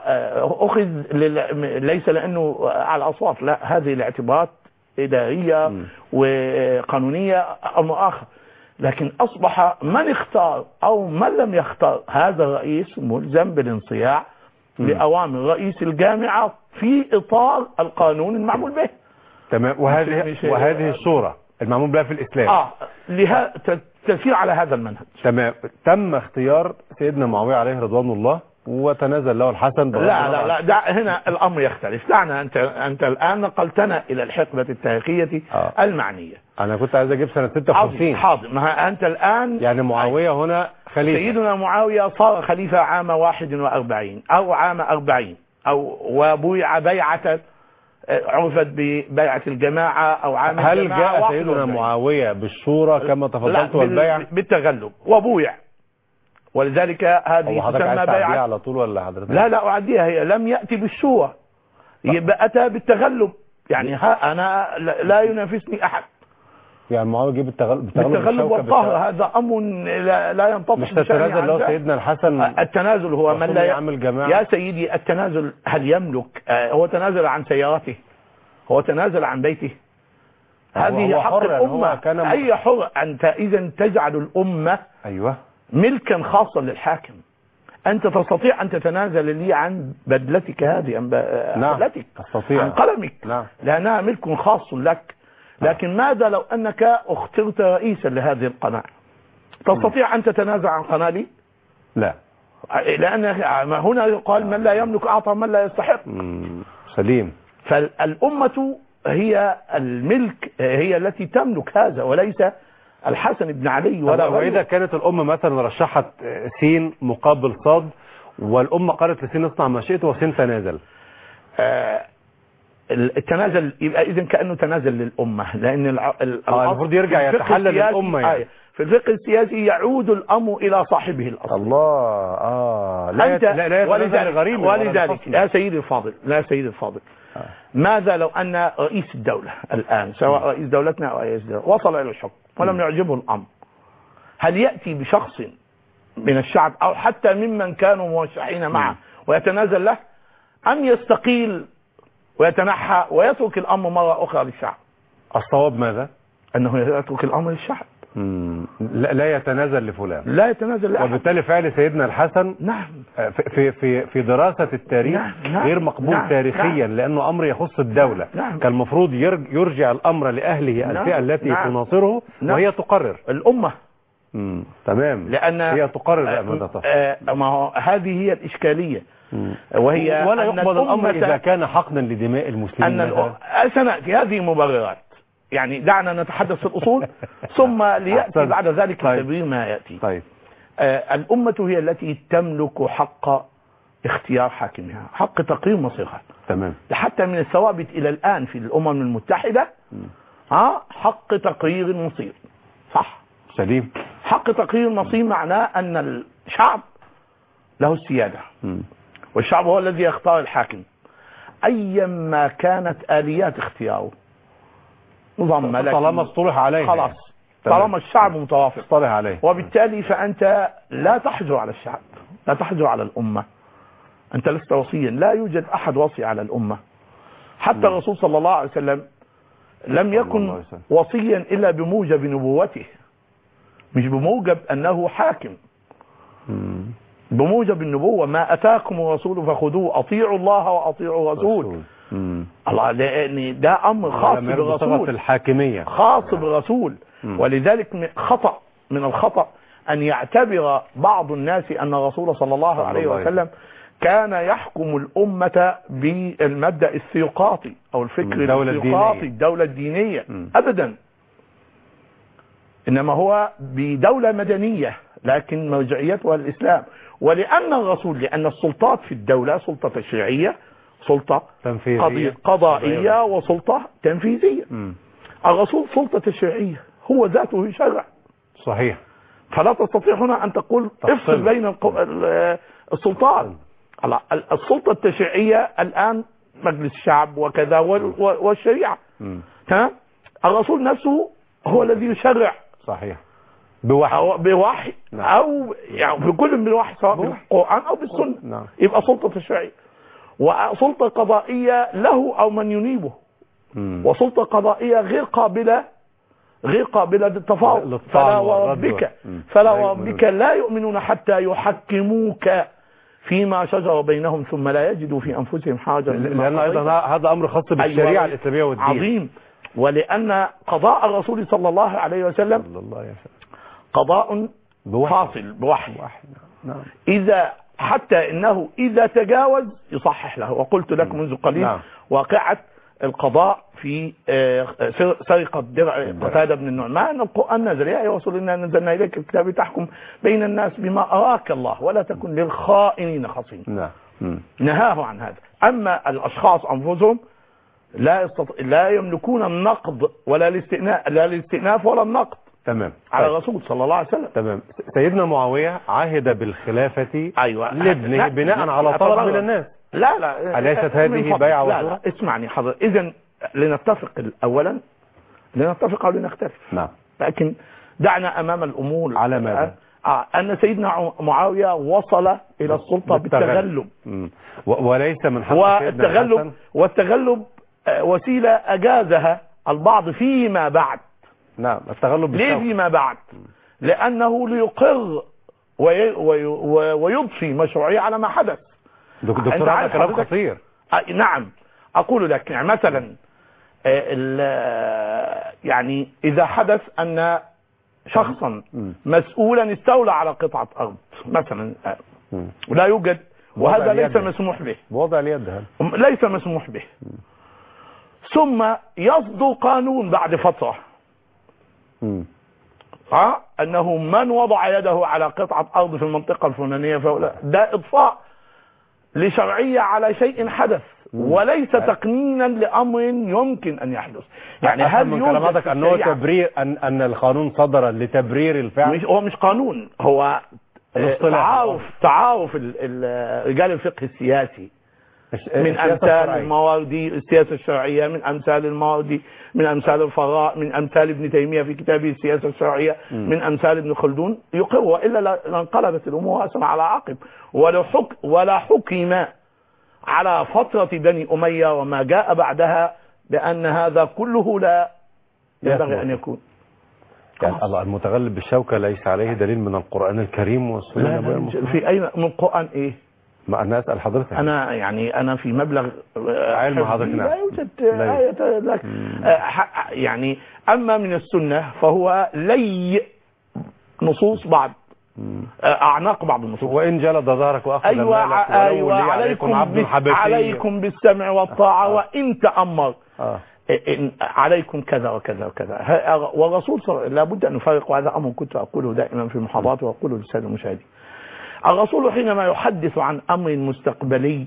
واخذ ليس لانه على اصوات لا هذه الاعتبارات اداريه م. وقانونيه امر اخر لكن اصبح من اختار او من لم يختار هذا الرئيس ملزم بالانصياع لاوامر رئيس الجامعه في اطار القانون المعمول به. تمام وهذه وهذه الصوره المعمول بها في الإسلام اه لها تسير على هذا المنهج. تمام تم اختيار سيدنا معاوية عليه رضوان الله وتنازل له الحسن. لا لا لا دع هنا الأمر يختلف. دعنا أنت أنت الآن نقلتنا إلى الحقبة التاريخية آه. المعنية. أنا كنت عايز أجيب سنة ستة وخمسين. حاضر ما أنت الآن يعني معاوية هنا خليفة. سيدنا معاوية صار خليفة عام واحد وأربعين أو عام أربعين أو وبيع بيعة عرفت ببيعة الجماعة أو عام هل الجماعة. جاء سيدنا معاوية بالشورى كما تفضلت والبيع؟ بالتغلب وبويع ولذلك هذه تسمى بيعة على طول ولا حضرتك؟ لا لا أعديها هي لم يأتي بالشورى يبقى أتى بالتغلب يعني ها أنا لا ينافسني أحد يعني معاوية جه بالتغلب بالتغلب والقهر. هذا أمر لا, لا ينطبق. مش التنازل لو سيدنا الحسن التنازل هو من لا يعمل جماعة. يا سيدي التنازل هل يملك هو تنازل عن سيارته هو تنازل عن بيته هذه حق الأمة. كان أي حر أنت إذا تجعل الأمة أيوة ملكا خاصا للحاكم. أنت تستطيع أن تتنازل لي عن بدلتك هذه عن بدلتك نعم. عن قلمك نعم. لأنها ملك خاص لك. لكن ماذا لو أنك اخترت رئيسا لهذه القناة تستطيع أن تتنازل عن قناة لي؟ لا لأن هنا يقال من لا يملك أعطى من لا يستحق. سليم. فالأمة هي الملك هي التي تملك هذا وليس الحسن بن علي ولا غيره. وإذا كانت الأمة مثلا رشحت سين مقابل صاد والأمة قالت لسين اصنع ما شئت وسين تنازل آه التنازل يبقى إذن كأنه تنازل للأمة لأن المفروض يرجع يتحلل الأمة يعني. في الفقه السياسي يعود الأمر إلى صاحبه الأصلي. الله آه لا أنت لا لا ولذلك, ولذلك يا سيدي الفاضل لا سيدي الفاضل آه. ماذا لو أن رئيس الدولة الآن سواء رئيس دولتنا أو رئيس دولة وصل إلى الحكم ولم يعجبه الأمر هل يأتي بشخص من الشعب أو حتى ممن كانوا موشحين معه ويتنازل له أم يستقيل ويتنحى ويترك الأمر مرة أخرى للشعب؟ الصواب ماذا؟ أنه يترك الأمر للشعب. لا, لا يتنازل لفلان لا يتنازل لأحد. وبالتالي فعل سيدنا الحسن نعم في في في دراسة التاريخ نعم. غير مقبول نعم. تاريخيا نعم. لأنه أمر يخص الدولة. نعم. كان المفروض يرجع الأمر لأهله نعم. الفئة التي نعم. تناصره نعم. وهي تقرر الأمة. مم. تمام لأن هي تقرر آه ما هو هذه هي الإشكالية. مم. وهي ولا يقبل الأمر إذا كان حقنا لدماء المسلمين. أن سنأتي هذه مبررات يعني دعنا نتحدث في الأصول ثم ليأتي بعد ذلك التبرير ما يأتي. طيب آه الأمة هي التي تملك حق اختيار حاكمها، حق تقرير مصيرها. تمام. حتى من الثوابت إلى الآن في الأمم المتحدة ها حق تقرير المصير. صح. سليم. حق تقرير المصير معناه أن الشعب له السيادة، م. والشعب هو الذي يختار الحاكم أيما كانت آليات اختياره، نظام ملكي، طالما اصطلح عليه خلاص، طالما الشعب متوافق اصطلح عليه، وبالتالي فأنت لا تحجر على الشعب، لا تحجر على الأمة، أنت لست وصيا، لا يوجد أحد وصي على الأمة. حتى م. الرسول صلى الله عليه وسلم لم يكن وصيا إلا بموجب نبوته، مش بموجب أنه حاكم، م. بموجب النبوة. ما أتاكم الرسول فخذوه، أطيعوا الله وأطيعوا الرسول. الله، لأن ده أمر خاص بالرسول، الحاكمية خاص بالرسول. م. ولذلك خطأ من الخطأ أن يعتبر بعض الناس أن الرسول صلى الله عليه وسلم كان يحكم الأمة بالمبدأ الثيوقاطي أو الفكر الثيوقاطي، الدولة الدينية. م. أبدا، إنما هو بدولة مدنية لكن مرجعيتها الإسلام. ولأن الرسول، لأن السلطات في الدولة سلطة تشريعية، سلطة تنفيذية، قضائية، وسلطة تنفيذية. م. الرسول سلطة تشريعية، هو ذاته يشرع. صحيح. فلا تستطيع هنا أن تقول افصل بين السلطات. السلطة التشريعية الآن مجلس الشعب وكذا والشريعة. تمام. الرسول نفسه هو الذي يشرع. صحيح. بوحي أو بوحي نعم. أو يعني بكل من الوحي، سواء بالقرآن أو بالسنة. نعم. يبقى سلطة تشريعية. وسلطة قضائية له أو من ينيبه. م. وسلطة قضائية غير قابلة غير قابلة للتفاوض. فلا وربك فلا وربك لا يؤمنون حتى يحكموك فيما شجر بينهم ثم لا يجدوا في أنفسهم حاجة. لأن أيضا هذا أمر خاص بالشريعة أيوة الإسلامية والدين. عظيم. ولأن قضاء الرسول صلى الله عليه وسلم صلى الله عليه وسلم قضاء فاصل بوحي. نعم. إذا حتى إنه إذا تجاوز يصحح له. وقلت لك منذ قليل نعم. واقعة القضاء في سرقة درع قتادة بن النعمان. القرآن نزل: يا أيها الرسول إنا نزلنا إليك الكتاب تحكم بين الناس بما أراك الله ولا تكن للخائنين خصيما. نعم. نهاه عن هذا. أما الأشخاص أنفسهم لا يستط... لا يملكون النقد ولا الاستئناف، لا الاستئناف ولا النقد. تمام. على الرسول صلى الله عليه وسلم. تمام. سيدنا معاوية عهد بالخلافة أيوة. لابنه بناء على طلب من الناس. لا لا أليست هذه بيعة وشراء؟ اسمعني حضرتك، إذن لنتفق أولا، لنتفق أو لنختلف. نعم. لكن دعنا أمام الأمور على ماذا؟ آه أن سيدنا معاوية وصل إلى السلطة بالتغلب، وليس من حق والتغلب والتغلب وسيلة أجازها البعض فيما بعد. نعم. التغلب ليه فيما بعد؟ لأنه ليقر وي وي ويضفي مشروعية على ما حدث. دكتور هذا كلام خطير. آه نعم. أقول لك يعني مثلا يعني إذا حدث أن شخصا مسؤولا استولى على قطعة أرض مثلا ولا يوجد، وهذا ليس مسموح به، وضع اليد هذا ليس مسموح به، ثم يصدر قانون بعد فترة ها أنه من وضع يده على قطعة أرض في المنطقة الفلانية فهو ده إضفاء لشرعية على شيء حدث وليس تقنينا لأمر يمكن أن يحدث. يعني هل من كلاماتك أنه تبرير أن أن القانون صدر لتبرير الفعل؟ مش هو مش قانون، هو تعارف تعارف رجال الفقه السياسي من أمثال المواردي السياسة الشرعية، من أمثال المواردي، من أمثال الفراء، من أمثال ابن تيمية في كتابه السياسة الشرعية، من أمثال ابن خلدون يقر، وإلا لانقلبت الأمور أسرع على عقب. ولا حكم ولا حكم على فترة بني أمية وما جاء بعدها بأن هذا كله لا ينبغي أن يكون. يعني الله المتغلب بالشوكة ليس عليه دليل من القرآن الكريم والسنة. في أين من القرآن إيه؟ ما أنا أسأل حضرتك. أنا يعني أنا في مبلغ علم حضرتك. لا يوجد آية لك. يعني أما من السنة فهو لي نصوص بعض أعناق بعض النصوص. وإن جلد ظهرك وأخذ أيوة مالك أيوة عليكم, عليكم, عليكم بالسمع والطاعة. آه. وإن تأمر. آه. إن عليكم كذا وكذا وكذا. والرسول لابد أن نفرق، وهذا أمر كنت أقوله دائما في المحاضرات وأقوله للسادة المشاهدين. الرسول حينما يحدث عن أمر مستقبلي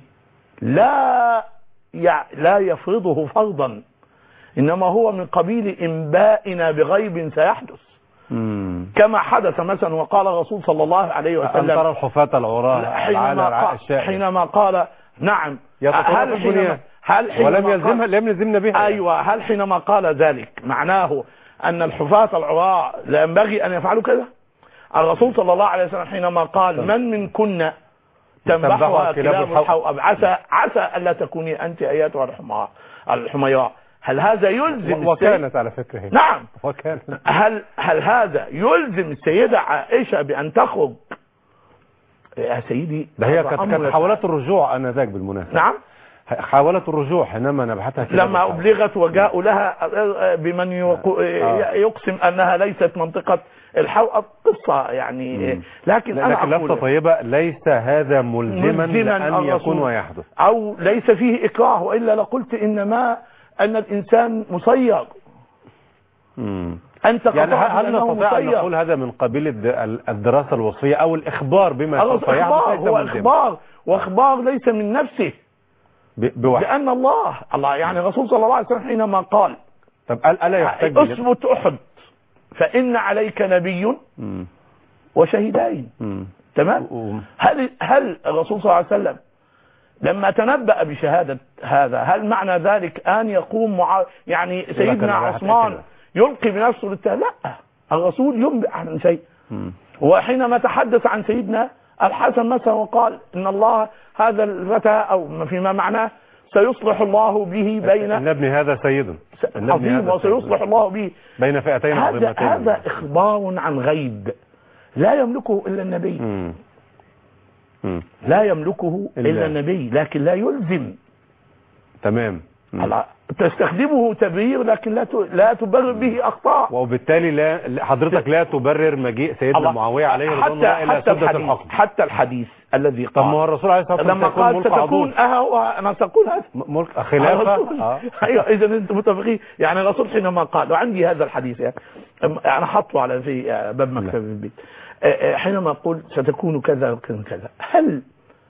لا لا يفرضه فرضا، إنما هو من قبيل إنبائنا بغيب سيحدث. مم. كما حدث مثلا وقال الرسول صلى الله عليه وسلم: أن ترى الحفاة العراة حينما, حينما قال نعم هل حينما هل حينما ولم يلزمها لم يلزمنا بها. أيوة، هل حينما قال ذلك معناه أن الحفاة العراة لا ينبغي أن يفعلوا كذا؟ الرسول صلى الله عليه وسلم حينما قال: من من كنا تنبحها كلاب الحوأب عسى عسى ألا تكوني أنت أياتها الحميراء، هل هذا يلزم؟ وكانت على فكرة. نعم، وكانت. هل هل هذا يلزم السيدة عائشة بأن تخرج؟ يا سيدي ده هي كانت حاولت الرجوع آنذاك بالمناسبة. نعم، حاولت الرجوع حينما نبحتها لما أبلغت وجاءوا لها بمن يقسم أنها ليست منطقة الحوأب، قصة يعني. لكن أنا لكن لفظة طيبة: ليس هذا ملزما لأن يكون ويحدث، أو ليس فيه إكراه، وإلا لقلت إنما أن الإنسان مسير. مم. أنت يعني هل نستطيع أن نقول هذا من قبيل الدراسة الوصفية أو الإخبار بما سوف يحدث؟ هو إخبار، وإخبار ليس من نفسه بوحي. لأن الله الله يعني الرسول صلى الله عليه وسلم حينما قال: طب ألا يحتاج اثبت أحد فإن عليك نبي وشهيدين. تمام. هل هل الرسول صلى الله عليه وسلم لما تنبأ بشهادة هذا، هل معنى ذلك أن يقوم مع يعني سيدنا عثمان يلقي بنفسه للتهم؟ لا، الرسول ينبئ عن شيء. وحينما تحدث عن سيدنا الحسن مثلا وقال: إن الله هذا الفتى أو فيما معناه سيصلح الله به بين إن ابن هذا سيد عظيم وسيصلح الله به بين فئتين عظيمتين. هذا إخبار عن غيب لا يملكه إلا النبي. مم. مم. لا يملكه إلا, إلا النبي، لكن لا يلزم. تمام. تستخدمه تبرير لكن لا لا تبرر به أخطاء، وبالتالي لا حضرتك لا تبرر مجيء سيدنا معاوية عليه رضوان الله إلى سدة الحكم. حتى الحديث الذي قال: طب ما هو الرسول عليه الصلاة والسلام لما قال ستكون أه أنا سأقول هذا ملك خلافة. آه. أيوة، إذا أنت متفقين. يعني الرسول حينما قال، وعندي هذا الحديث يعني أنا حطه على في باب مكتب البيت، حينما يقول ستكون كذا وكذا كذا، هل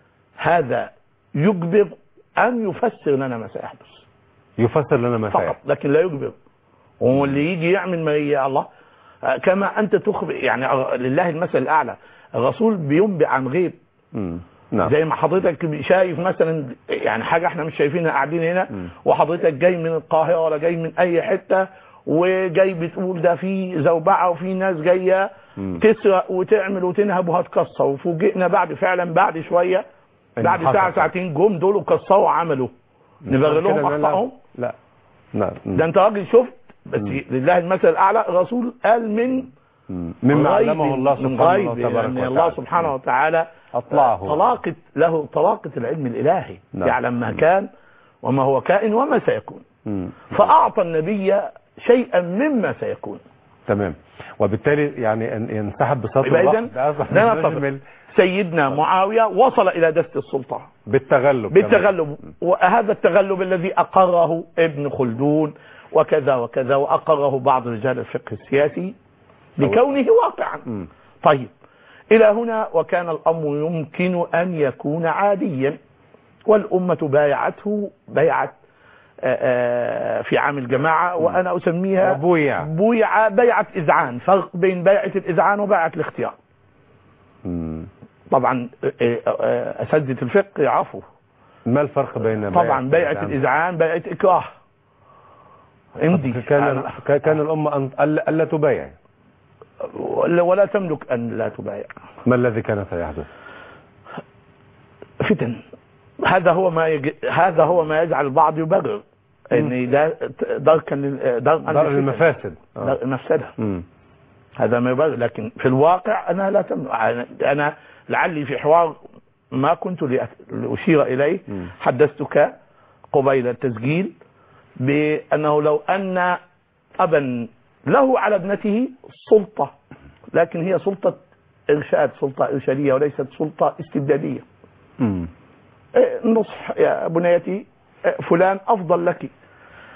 هذا يجبر أن يفسر لنا ما سيحدث؟ يفسر لنا ما فقط، لكن لا يجبر. واللي يجي يعمل ما يا الله كما أنت تخبر، يعني لله المثل الأعلى. الرسول بينبئ عن غيب. مم. نعم. زي ما حضرتك شايف مثلا يعني حاجة احنا مش شايفينها قاعدين هنا، مم. وحضرتك جاي من القاهرة ولا جاي من أي حتة وجاي بتقول ده في زوبعة وفي ناس جاية مم. تسرق وتعمل وتنهب وهتكسر، وفوجئنا بعد فعلا بعد شوية بعد ساعة ساعتين جم دول وكسروا وعملوا، نبغي لهم أخطائهم؟ لا لا. ده انت راجل شفت بس. مم. لله المثل الاعلى. الرسول قال من مما علمه الله سبحانه وتعالى. يعني الله سبحانه وتعالى اطلعه طلاقه له طلاقه العلم الالهي. نعم. يعلم ما كان وما هو كائن وما سيكون. مم. فاعطى النبي شيئا مما سيكون. تمام. وبالتالي يعني ان ينسحب بسطر اذا سيدنا معاوية وصل إلى دست السلطة بالتغلب بالتغلب وهذا التغلب الذي أقره ابن خلدون وكذا وكذا، وأقره بعض رجال الفقه السياسي لكونه واقعا. م. طيب إلى هنا وكان الأمر يمكن أن يكون عاديا، والأمة بايعته بيعة في عام الجماعة، وأنا أسميها بويع بويع بيعة إذعان، فرق بين بيعة الإذعان وبيعة الاختيار. م. طبعا أساتذة الفقه يعرفوا ما الفرق بين بيعة طبعا بيعة الإذعان بيعة إكراه. امدي كان كان الأمة ألا تبايع ولا تملك أن لا تبايع. ما الذي كان سيحدث؟ فتن. هذا هو ما يج... هذا هو ما يجعل البعض يبرر ان ده دركا درء المفاسد درء المفسده. هذا ما يبرر، لكن في الواقع انا لا تم... انا لعلي في حوار ما كنت لأشير اليه م. حدثتك قبيل التسجيل بانه لو ان ابا له على ابنته سلطه، لكن هي سلطه ارشاد، سلطه ارشاديه وليست سلطه استبداديه. م. نصح يا بنيتي فلان افضل لك،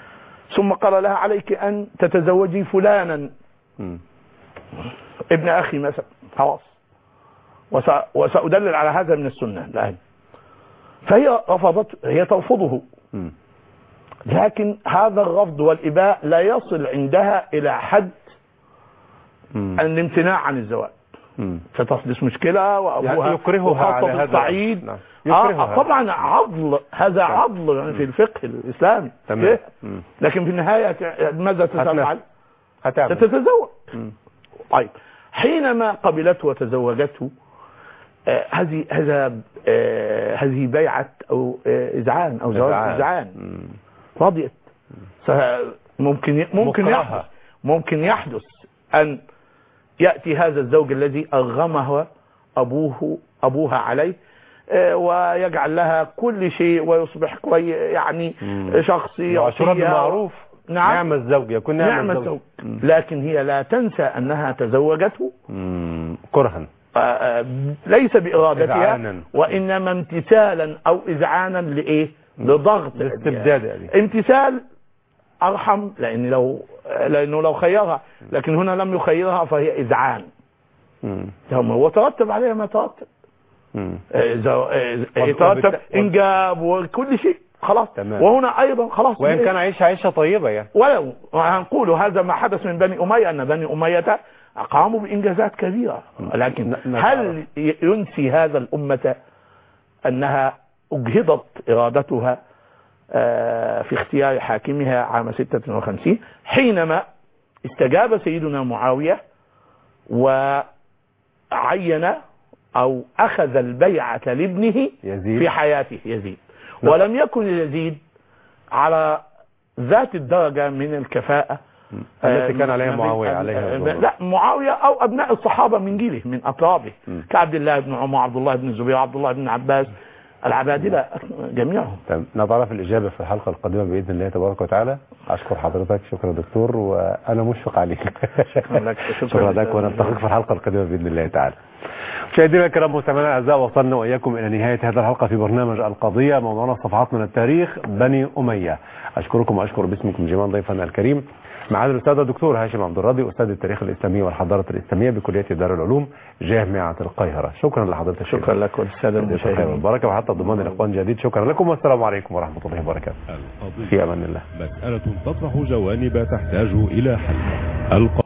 ثم قال لها عليك أن تتزوجي فلانا م. ابن أخي مثلا، خلاص، وسأدلل على هذا من السنة الآن. فهي رفضت، هي ترفضه، م. لكن هذا الرفض والإباء لا يصل عندها إلى حد م. الامتناع عن الزواج، م. فتحدث مشكلة وأبوها يعني يكرهها على هذا الصعيد. نعم. آه طبعا عضل، هذا عضل يعني في الفقه الإسلامي، لكن في النهاية ماذا تفعل؟ تتزوج. طيب حينما قبلته وتزوجته، آه هذه هذا آه هذه بيعة أو آه إذعان أو زواج إذعان، رضيت. ممكن ممكن يحدث ممكن يحدث أن يأتي هذا الزوج الذي أرغمه أبوه أبوها عليه ويجعل لها كل شيء ويصبح كوي يعني شخصي يعاشرها بالمعروف. نعم، نعم الزوج يكون نعم الزوج، لكن هي لا تنسى أنها تزوجته كرها، ليس بإرادتها إذعانا. وإنما امتثالا أو إذعانا لإيه؟ لضغط الاستبداد. امتثال أرحم، لأن لو لأنه لو خيرها، لكن هنا لم يخيرها فهي إذعان، وترتب عليها ما ترتب، إذا يترتب إنجاب وكل شيء خلاص. تمام. وهنا أيضا خلاص، وإن كان عيش عيشة طيبة يعني، ولو هنقول هذا ما حدث من بني أمية، أن بني أمية قاموا بإنجازات كبيرة، لكن هل ينسي هذا الأمة أنها أجهضت إرادتها في اختيار حاكمها عام ستة وخمسين حينما استجاب سيدنا معاوية وعين أو أخذ البيعة لابنه يزيد في حياته يزيد، ولم يكن يزيد على ذات الدرجة من الكفاءة التي كان عليها معاوية عليها لا معاوية أو أبناء الصحابة من جيله من أقرابه كعبد الله بن عمر، عبد الله بن الزبير، عبد الله بن عباس، العبادلة جميعهم. نتعرف الإجابة في الحلقة القادمة بإذن الله تبارك وتعالى. أشكر حضرتك، شكرا دكتور، وأنا مشفق عليك. شكرا لك. شكرا لك، ونلتقيك في الحلقة القادمة بإذن الله تعالى. مشاهدينا الكرام مستمعينا الأعزاء، وصلنا وإياكم إلى نهاية هذه الحلقة في برنامج القضية، موضوعنا صفحات من التاريخ بني أمية. أشكركم وأشكر باسمكم جميعا ضيفنا الكريم معالي الأستاذ الدكتور هاشم عبد الراضي، أستاذ التاريخ الإسلامي والحضارة الإسلامية بكلية دار العلوم جامعة القاهرة. شكرا لحضرتك. شكرا لك والسادة المشاهدين والبركة، وحتى ضمان الإخوان جديد. شكرا لكم والسلام عليكم ورحمة الله وبركاته. في أمان الله. مسألة تطرح جوانب تحتاج إلى حل.